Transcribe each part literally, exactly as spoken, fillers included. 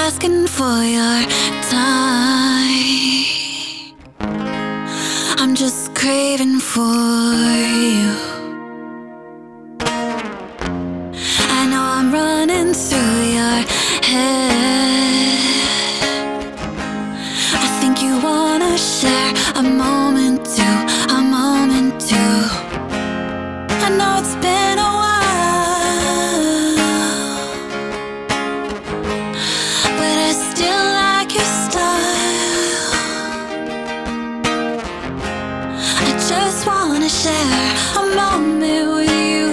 asking for your time. I'm just craving for you. I know I'm running through your head. I think you wanna share a moment too, a moment too. I know it's been a while, but I still like your style. I just wanna share a moment with you.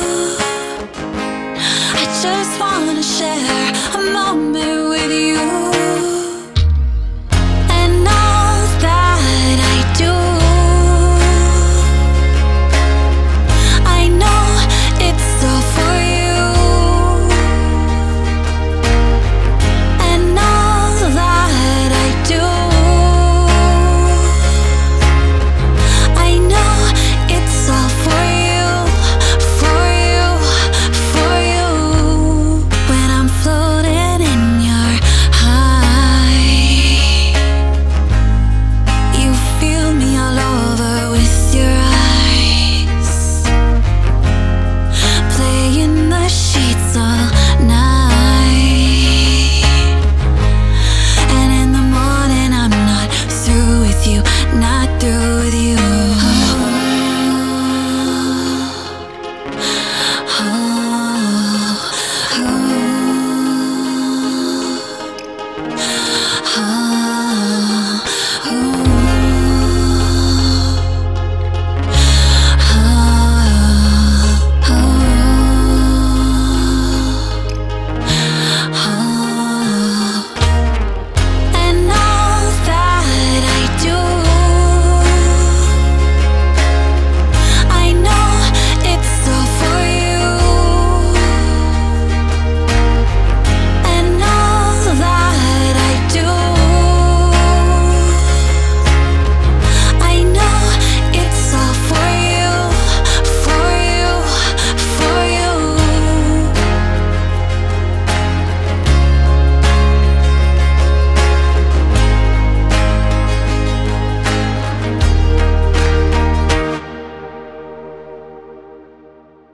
I just wanna share a moment with you.